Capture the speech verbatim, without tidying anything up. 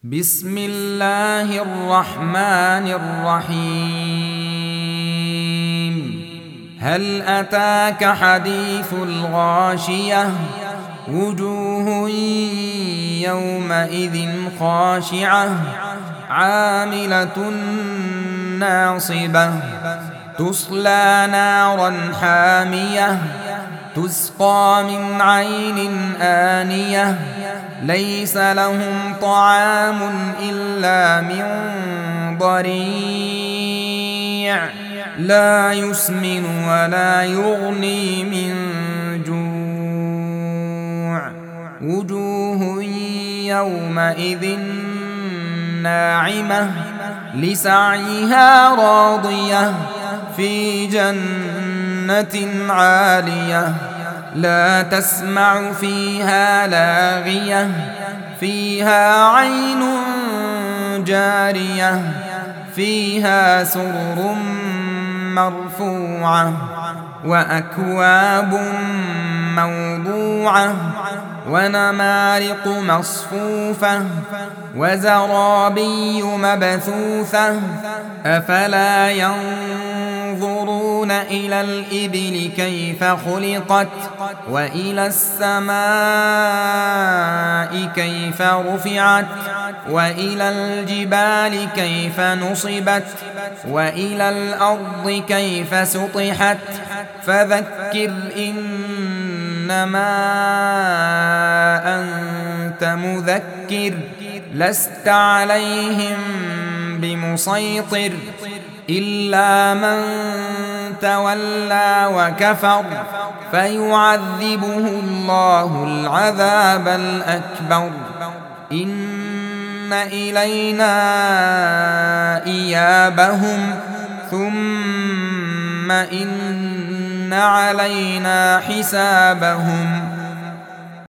بسم الله الرحمن الرحيم. هل أتاك حديث الغاشية؟ وجوه يومئذ خاشعة عاملة ناصبة تصلى نارا حامية تسقى من عين آنية ليس لهم طعام إلا من ضريع لا يسمن ولا يغني من جوع. وجوه يومئذ ناعمة لسعيها راضية في جنة عالية لا تسمع فيها لاغية فيها عين جارية فيها سرر مرفوعة وأكواب موضوعة ونمارق مصفوفة وزرابي مبثوثة أفلا ينظرون إلى الإبل كيف خلقت وإلى السماء كيف رفعت وإلى الجبال كيف نصبت وإلى الأرض كيف سطحت فذكر إنما أنت مذكر لست عليهم بمسيطر إلا من تولى وكفر فيعذبه الله العذاب الأكبر. إن إلينا إيابهم ثم إن علينا حسابهم.